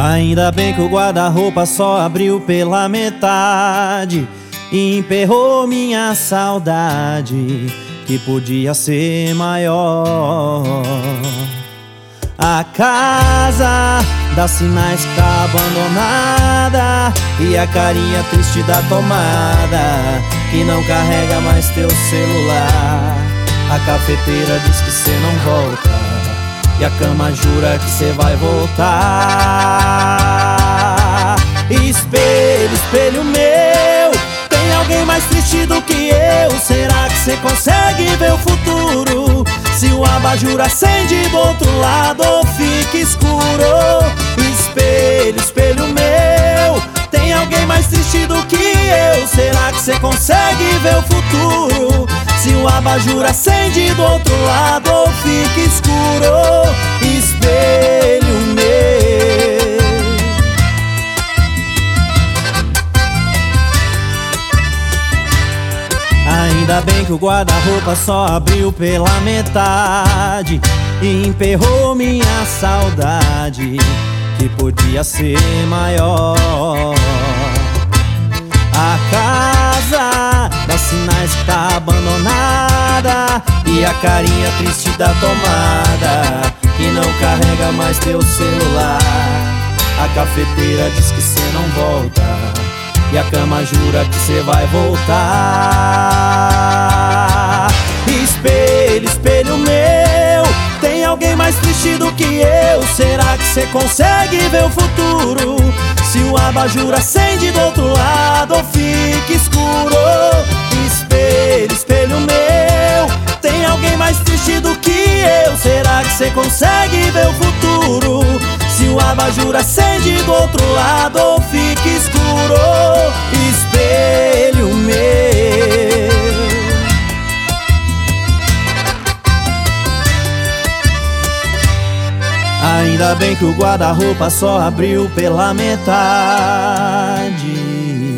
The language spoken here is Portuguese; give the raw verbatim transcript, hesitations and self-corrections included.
Ainda bem que o guarda-roupa só abriu pela metade e emperrou minha saudade, que podia ser maior. A casa dá sinais que tá abandonada e a carinha triste da tomada, que não carrega mais teu celular. A cafeteira diz que cê não volta e a cama jura que cê vai voltar. Espelho, espelho meu, tem alguém mais triste do que eu? Será que cê consegue ver o futuro? Se o abajur acende do outro lado ou fica escuro? Espelho, espelho meu, tem alguém mais triste do que eu? Será que cê consegue ver o futuro? Se o abajur acende do outro lado ou fica escuro? Espelho meu. Ainda bem que o guarda-roupa só abriu pela metade e emperrou minha saudade, que podia ser maior. A casa dá sinais que tá abandonada e a carinha triste da tomada, que não carrega mais teu celular. A cafeteira diz que cê não volta e a cama jura que cê vai voltar. Espelho, espelho meu, tem alguém mais triste do que eu? Será que cê consegue ver o futuro? Se o abajur acende do outro lado ou fica escuro? Espelho, espelho meu, tem alguém mais triste do que eu? Será que cê consegue ver o futuro? Se o abajur acende do outro lado ou fica escuro? Espelho meu. Ainda bem que o guarda-roupa só abriu pela metade